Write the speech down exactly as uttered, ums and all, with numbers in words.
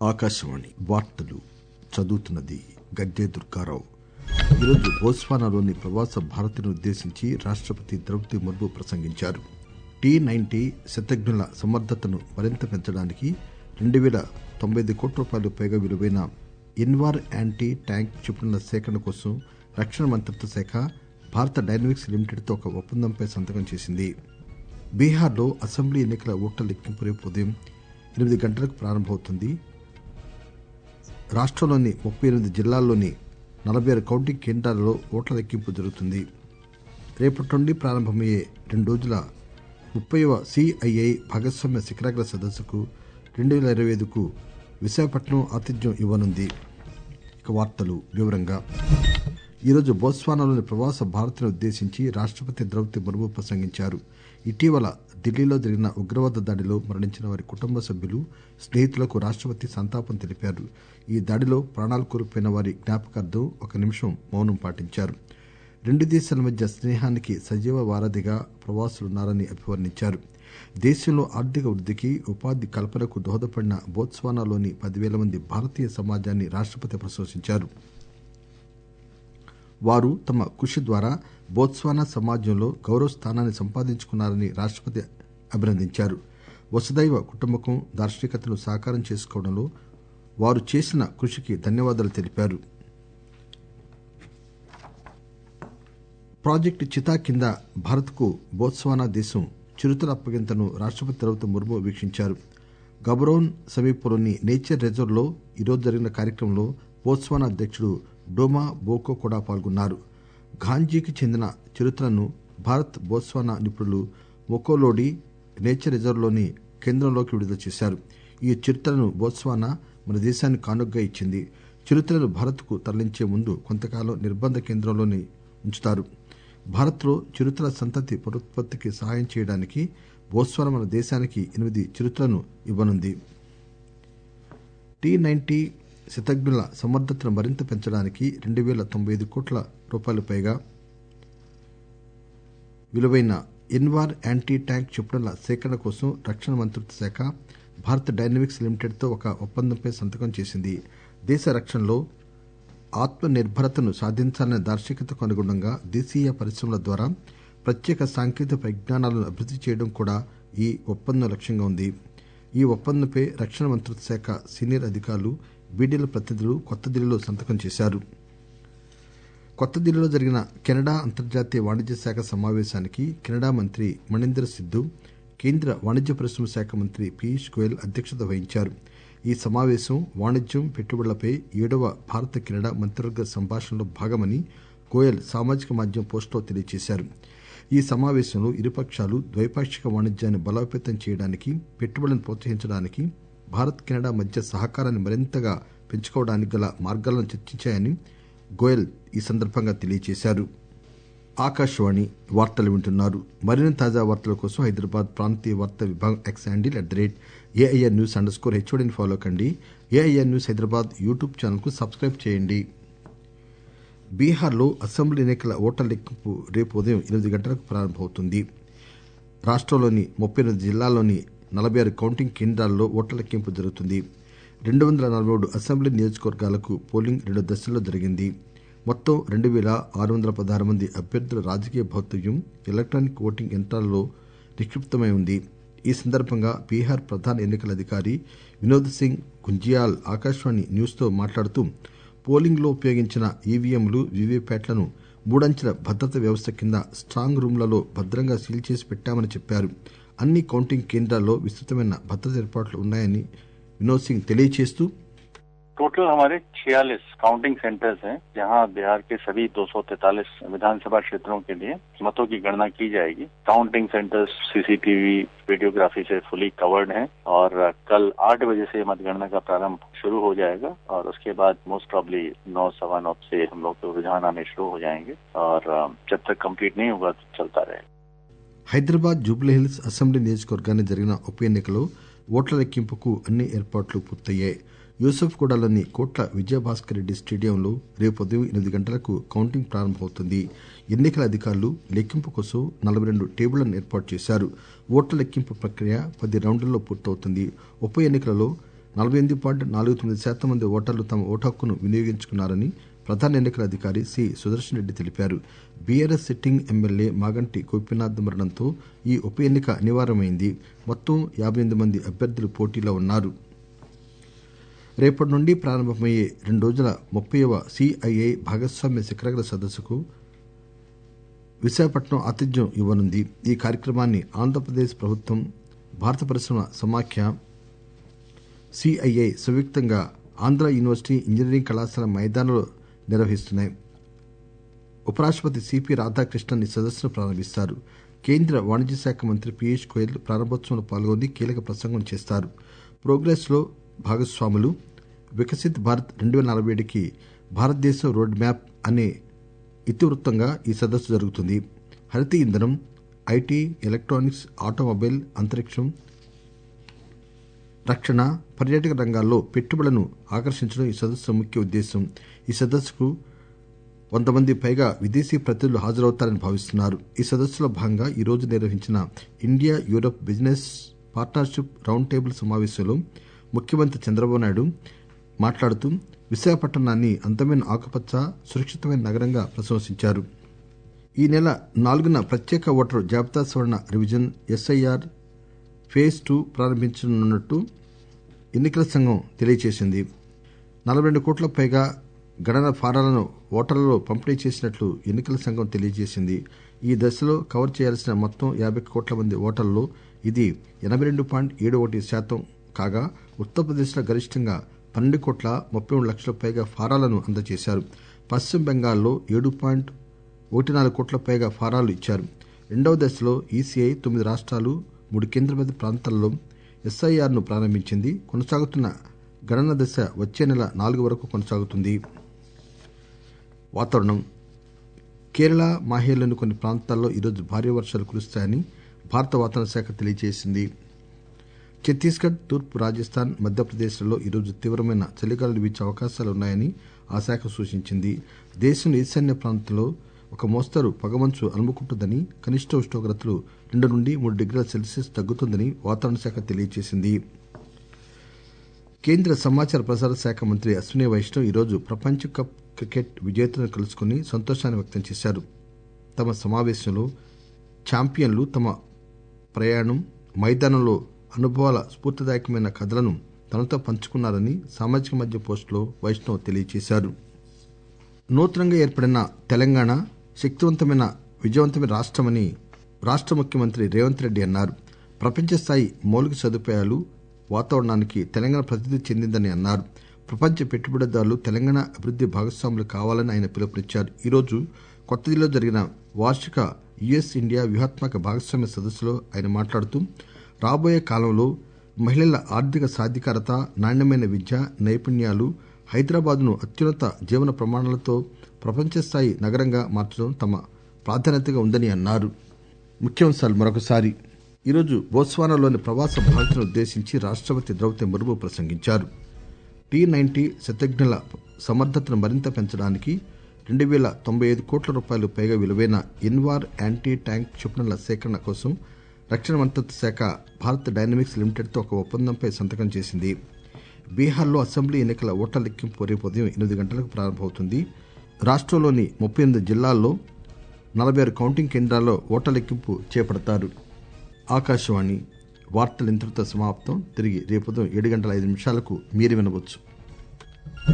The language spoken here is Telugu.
ఆకాశవాణి వార్తలు చదువుతున్నది గడ్డే దుర్గారావు. ఈరోజు బోత్స్వానాలోని ప్రవాస భారతీయులను ఉద్దేశించి రాష్టపతి ద్రౌపది ముర్ము ప్రసంగించారు. టీ నైన్టీ శతఘ్నుల సమర్థతను మరింత పెంచడానికి రెండు పేల తొంభై ఐదు కోట్ల రూపాయలు పైగా విలువైన ఇన్వార్ యాంటీ ట్యాంక్ క్షిపణుల సేకరణ కోసం రక్షణ మంత్రిత్వ శాఖ భారత డైనమిక్స్ లిమిటెడ్ తో ఒక ఒప్పందంపై సంతకం చేసింది. బీహార్లో అసెంబ్లీ ఎన్నికల ఓట్ల లెక్కింపు రేపు ఉదయం ఎనిమిది గంటలకు ప్రారంభమవుతుంది. రాష్టంలోని ముప్పై ఎనిమిది జిల్లాల్లోని నలభై ఆరు కౌంటింగ్ కేంద్రాలలో ఓట్ల లెక్కింపు జరుగుతుంది. రేపటి నుండి ప్రారంభమయ్యే రెండు రోజుల ముప్పైవ సిఐఐ భాగస్వామ్య శిఖరాగ్ర సదస్సుకు రెండు వేల ఇరవై ఐదుకు విశాఖపట్నం ఆతిథ్యం ఇవ్వనుంది. ఇక వార్తలు వివరంగా ఈరోజు బోత్స్వానాలోని ప్రవాస భారతీయులను ఉద్దేశించి రాష్టపతి ద్రౌపది ముర్ము ప్రసంగించారు. ఇటీవల ఢిల్లీలో జరిగిన ఉగ్రవాద దాడిలో మరణించిన వారి కుటుంబ సభ్యులు, స్నేహితులకు రాష్టపతి సంతాపం తెలిపారు. ఈ దాడిలో ప్రాణాలు కోల్పోయిన వారి జ్ఞాపకార్థం ఒక నిమిషం మౌనం పాటించారు. రెండు దేశాల మధ్య స్నేహానికి సజీవ వారధిగా ప్రవాసులున్నారని అభివర్ణించారు. దేశంలో ఆర్థిక వృద్దికి, ఉపాధి కల్పనకు దోహదపడిన బోత్స్వానాలోని పదివేల మంది భారతీయ సమాజాన్ని రాష్టపతి ప్రశంసించారు. వారు తమ కృషి ద్వారా బోత్స్వానా సమాజంలో గౌరవ స్థానాన్ని సంపాదించుకున్నారని రాష్టపతి అభినందించారు. వసుదైవ కుటుంబకం దార్శనికతను సాకారం చేసుకోవడంలో వారు చేసిన కృషికి ధన్యవాదాలు తెలిపారు. ప్రాజెక్టు చితా కింద భారత్కు బోత్స్వానా దేశం చిరుతల అప్పగింతను రాష్టపతి ద్రౌపది ముర్ము వీక్షించారు. గబరోన్ సమీపంలోని నేచర్ రిజర్వ్ లో ఈరోజు జరిగిన కార్యక్రమంలో బోత్స్వానా అధ్యకుడు డోమా బోకో కూడా పాల్గొన్నారు. ఘాంజీకి చెందిన చిరుతలను భారత్ బోత్స్వానా నిపుణులు మొకోలోడి నేచర్ రిజర్వ్ లోని కేంద్రంలోకి విడుదల చేశారు. ఈ చిరుతలను బోత్స్వానా మన దేశానికి కానుకగా ఇచ్చింది. చిరుతలను భారత్ కు తరలించే ముందు కొంతకాలం నిర్బంధ కేంద్రంలోనే ఉంచుతారు. భారత్ లో చిరుతల సంతతి పునరుత్పత్తికి సహాయం చేయడానికి బోత్స్వానా మన దేశానికి ఎనిమిది చిరుతలను ఇవ్వనుంది. టీ నైన్టీ శతఘ్నుల సమర్థతను మరింత పెంచడానికి రెండు పేల తొంభై ఐదు కోట్ల రూపాయలు పైగా విలువైన ఇన్వార్ యాంటీ ట్యాంక్ క్షిపణుల సేకరణ కోసం రక్షణ మంత్రిత్వ శాఖ భారత డైనమిక్స్ లిమిటెడ్ తో ఒక ఒప్పందంపై సంతకం చేసింది. దేశ రక్షణలో ఆత్మ నిర్భరతను సాధించాలనే దార్శనికతకు అనుగుణంగా దేశీయ పరిశ్రమల ద్వారా ప్రత్యేక సాంకేతిక పరిజ్ఞానాలను అభివృద్ది చేయడం కూడా ఈ ఒప్పందం లక్ష్యంగా ఉంది. ఈ ఒప్పందంపై రక్షణ మంత్రిత్వ శాఖ సీనియర్ అధికారులు, బీడీల ప్రతినిధులు కొత్త ఢిల్లీలో సంతకం చేశారు. కొత్త ఢిల్లీలో జరిగిన కెనడా అంతర్జాతీయ వాణిజ్య శాఖ సమావేశానికి కెనడా మంత్రి మణీందర్ సిద్దు, కేంద్ర వాణిజ్య పరిశ్రమల శాఖ మంత్రి పీయూష్ గోయల్ అధ్యక్షత వహించారు. ఈ సమావేశం వాణిజ్యం, పెట్టుబడులపై ఏడవ భారత కెనడా మంత్రివర్గ సంభాషణలో భాగమని గోయల్ సామాజిక మాధ్యమం పోస్టులో తెలియజేశారు. ఈ సమావేశంలో ఇరుపక్షాలు ద్వైపాక్షిక వాణిజ్యాన్ని బలోపేతం చేయడానికి, పెట్టుబడులను ప్రోత్సహించడానికి, భారత్ కెనడా మధ్య సహకారాన్ని మరింతగా పెంచుకోవడానికి గల మార్గాలను చర్చించాయని గోయల్ ఈ సందర్భంగా తెలియజేశారు. ఆకాశవాణి వార్తలు వింటున్నారు. మరిన్ని తాజా వార్తల కోసం హైదరాబాద్ ప్రాంతీయ వార్తా విభాగం X handle at the rate AIR news underscore స్కోర్ హెచ్ఓడిని ఫాలో కండి. AIR news Hyderabad YouTube channel కు సబ్స్క్రైబ్ చేయండి. బీహార్లో అసెంబ్లీ ఎన్నికల ఓట్ల లెక్కింపు రేపు ఉదయం ఎనిమిది గంటలకు ప్రారంభమవుతుంది. రాష్టంలోని ముప్పై ఎనిమిది జిల్లాల్లోని నలభై ఆరు కౌంటింగ్ కేంద్రాల్లో ఓట్ల లెక్కింపు జరుగుతుంది. రెండు వందల నలభై మూడు అసెంబ్లీ నియోజకవర్గాలకు పోలింగ్ రెండు దశల్లో జరిగింది. మొత్తం రెండు పేల ఆరు వందల పదహారు మంది అభ్యర్థుల రాజకీయ భౌతివ్యం ఎలక్టానిక్ ఓటింగ్ యంత్రాల్లో నిక్షిప్తమై ఉంది. ఈ సందర్భంగా బీహార్ ప్రధాన ఎన్నికల అధికారి వినోద్ సింగ్ గుంజియాల్ ఆకాశవాణి న్యూస్ తో మాట్లాడుతూ పోలింగ్ లో ఉపయోగించిన ఈవీఎంలు, వీవీప్యాట్లను మూడంచెల భద్రత వ్యవస్థ కింద స్ట్రాంగ్ రూంలలో భద్రంగా సీల్ చేసి పెట్టామని చెప్పారు. అన్ని కౌంటింగ్ కేంద్రాల్లో విస్తృతమైన భద్రత ఏర్పాట్లు ఉన్నాయని వినోద్ సింగ్ తెలియజేస్తూ टोटल हमारे छियालीस काउंटिंग सेंटर्स हैं जहां बिहार के सभी दो सौ तैंतालीस विधानसभा क्षेत्रों के लिए मतों की गणना की जाएगी. काउंटिंग सेंटर्स सीसीटीवी, वीडियोग्राफी से फुली कवर्ड हैं और कल आठ बजे से मतगणना का प्रारंभ शुरू हो जाएगा और उसके बाद मोस्ट प्रॉब्ली नौ सवा नौ से हम लोग को रुझान आने शुरू हो जाएंगे और जब तक कंप्लीट नहीं होगा तो चलता रहेगा. హైదరాబాద్ జూబ్లీహిల్స్ అసెంబ్లీ నియోజకవర్గాన్ని జరిగిన ఉప ఎన్నికలో ఓట్ల లెక్కింపుకు అన్ని ఏర్పాట్లు పూర్తయ్యాయి. యూసఫ్గూడలోని కోట్ల విజయభాస్కర్ రెడ్డి స్టేడియంలో రేపు ఉదయం ఎనిమిది గంటలకు కౌంటింగ్ ప్రారంభమవుతుంది. ఎన్నికల అధికారులు లెక్కింపు కోసం నలభై రెండు టేబుళ్లను ఏర్పాటు చేశారు. ఓట్ల లెక్కింపు ప్రక్రియ పది రౌండ్లలో పూర్తవుతుంది. ఉప ఎన్నికలలో నలభై ఎనిమిది పాయింట్ నాలుగు తొమ్మిది శాతం మంది ఓటర్లు తమ ఓటు హక్కును వినియోగించుకున్నారని ప్రధాన ఎన్నికల అధికారి సి సుదర్శన్ రెడ్డి తెలిపారు. BRS sitting MLA Maganti Gopinath మరణంతో ఈ ఉప ఎన్నిక అనివార్యమైంది. మొత్తం యాభై ఎనిమిది మంది అభ్యర్థులు పోటీలో ఉన్నారు. రేపటి నుండి ప్రారంభమయ్యే రెండు రోజుల ముప్పైవ సిఐఐ భాగస్వామ్య శిఖరాగ్ర సదస్సుకు విశాఖపట్నం ఆతిథ్యం ఇవ్వనుంది. ఈ కార్యక్రమాన్ని ఆంధ్రప్రదేశ్ ప్రభుత్వం, భారత పరిశ్రమ సమాఖ్య, సిఐఐ సంయుక్తంగా ఆంధ్ర యూనివర్సిటీ ఇంజనీరింగ్ కళాశాల మైదానంలో నిర్వహిస్తున్నాయి. ఉపరాష్టపతి సిపి రాధాకృష్ణన్ ఈ సదస్సును ప్రారంభిస్తారు. కేంద్ర వాణిజ్య శాఖ మంత్రి పీయూష్ గోయల్ ప్రారంభోత్సవంలో పాల్గొని కీలక ప్రసంగం చేస్తారు. ప్రోగ్రెస్ లో భాగస్వాములు, వికసిత్ భారత్ రెండు వేల నలభై ఏడుకి భారతదేశం రోడ్ మ్యాప్ అనే ఇతివృత్తంగా ఈ సదస్సు జరుగుతుంది. హరిత ఇంధనం, ఐటీ, ఎలక్ట్రానిక్స్, ఆటోమొబైల్, అంతరిక్షం, రక్షణ, పర్యాటక రంగాల్లో పెట్టుబడులను ఆకర్షించడం ఈ సదస్సు ముఖ్య ఉద్దేశం. ఈ సదస్సుకు వంద మంది పైగా విదేశీ ప్రతినిధులు హాజరవుతారని భావిస్తున్నారు. ఈ సదస్సులో భాగంగా ఈ రోజు నిర్వహించిన India Europe business partnership round table సమావేశంలో ముఖ్యమంత్రి చంద్రబాబు నాయుడు మాట్లాడుతూ విశాఖపట్నాన్ని అందమైన ఆకుపచ్చ, సురక్షితమైన నగరంగా ప్రశంసించారు. ఈ నెల నాలుగున ప్రత్యేక ఓటరు జాబితా సవరణ రివిజన్ ఎస్ఐఆర్ ఫేజ్ టూ ప్రారంభించనున్నట్టు ఎన్నికల సంఘం తెలియజేసింది. నలభై రెండు కోట్ల పైగా గణన ఫారాలను ఓటర్లలో పంపిణీ చేసినట్లు ఎన్నికల సంఘం తెలియజేసింది. ఈ దశలో కవర్ చేయాల్సిన మొత్తం యాభై కోట్ల మంది ఓటర్లలో ఇది ఎనభై రెండు పాయింట్ ఏడు ఒకటి శాతం కాగా, ఉత్తరప్రదేశ్లో గరిష్టంగా పన్నెండు కోట్ల ముప్పై మూడు లక్షల పైగా ఫారాలను అందజేశారు. పశ్చిమ బెంగాల్లో ఏడు పాయింట్ ఒకటి నాలుగు కోట్ల పైగా ఫారాలు ఇచ్చారు. రెండవ దశలో ఈసీఐ తొమ్మిది రాష్ట్రాలు, మూడు కేంద్రపాలిత ప్రాంతాల్లో ఎస్ఐఆర్ ను ప్రారంభించింది. కొనసాగుతున్న గణన దశ వచ్చే నెల నాలుగు వరకు కొనసాగుతుంది. వాతావరణం. కేరళ, మాహేలోని కొన్ని ప్రాంతాల్లో ఈరోజు భారీ వర్షాలు కురుస్తాయని భారత వాతావరణ శాఖ తెలియజేసింది. ఛత్తీస్గఢ్, తూర్పు రాజస్థాన్, మధ్యప్రదేశ్లలో ఈరోజు తీవ్రమైన చలిగాలులు వీచే అవకాశాలున్నాయని ఆ శాఖ సూచించింది. దేశంలో ఈశాన్య ప్రాంతంలో ఒక మోస్తరు పొగమంచు అలుముకుంటుందని, కనిష్ట ఉష్ణోగ్రతలు రెండు నుండి మూడు డిగ్రీల సెల్సియస్ తగ్గుతుందని వాతావరణ శాఖ తెలియజేసింది. కేంద్ర సమాచార ప్రసార శాఖ మంత్రి అశ్విని వైష్ణవ్ ఈరోజు ప్రపంచ కప్ క్రికెట్ విజేతలను కలుసుకుని సంతోషాన్ని వ్యక్తం చేశారు. తమ సమావేశంలో ఛాంపియన్లు తమ ప్రయాణం, మైదానంలో అనుభవాల స్ఫూర్తిదాయకమైన కథలను తనతో పంచుకున్నారని సామాజిక మాధ్యమ పోస్టులో వైష్ణవ్ తెలియజేశారు. నూతనంగా ఏర్పడిన తెలంగాణ శక్తివంతమైన, విజయవంతమైన రాష్టమని రాష్ట ముఖ్యమంత్రి రేవంత్ రెడ్డి అన్నారు. ప్రపంచ స్థాయి మౌలిక సదుపాయాలు, వాతావరణానికి తెలంగాణ ప్రసిద్ది చెందిందని అన్నారు. ప్రపంచ పెట్టుబడిదారులు తెలంగాణ అభివృద్ది భాగస్వాములు కావాలని ఆయన పిలుపునిచ్చారు. ఈరోజు కొత్తదిల్లీలో జరిగిన వార్షిక యుఎస్ ఇండియా వ్యూహాత్మక భాగస్వామ్య సదస్సులో ఆయన మాట్లాడుతూ రాబోయే కాలంలో మహిళల ఆర్థిక సాధికారత, నాణ్యమైన విద్య, నైపుణ్యాలు హైదరాబాద్ను అత్యున్నత జీవన ప్రమాణాలతో ప్రపంచ స్థాయి నగరంగా మార్చడం తమ ప్రాధాన్యతగా ఉందని అన్నారు. ముఖ్యాంశాలు మరొకసారి. ఈరోజు బోత్స్వానాలోని ప్రవాస భారతీయులను ఉద్దేశించి రాష్టపతి ద్రౌపది ముర్ము ప్రసంగించారు. టీ నైన్టీ శతజ్ఞుల సమర్థతను మరింత పెంచడానికి రెండు వేల తొంభై ఐదు కోట్ల రూపాయలు పైగా విలువైన ఇన్వార్ యాంటీ ట్యాంక్ క్షిపణుల సేకరణ కోసం రక్షణ మంత్రిత్వ శాఖ భారత్ డైనమిక్స్ లిమిటెడ్తో ఒక ఒప్పందంపై సంతకం చేసింది. బీహార్లో అసెంబ్లీ ఎన్నికల ఓట్ల లెక్కింపు రేపు ఉదయం ఎనిమిది గంటలకు ప్రారంభమవుతుంది. రాష్టంలోని ముప్పై ఎనిమిది జిల్లాల్లో నలభై ఆరు కౌంటింగ్ కేంద్రాల్లో ఓట్ల లెక్కింపు చేపడతారు. ఆకాశవాణి వార్తలు ఇంతటితో సమాప్తం. తిరిగి రేపు ఉదయం ఏడు గంటల ఐదు నిమిషాలకు మీరు వినవచ్చు.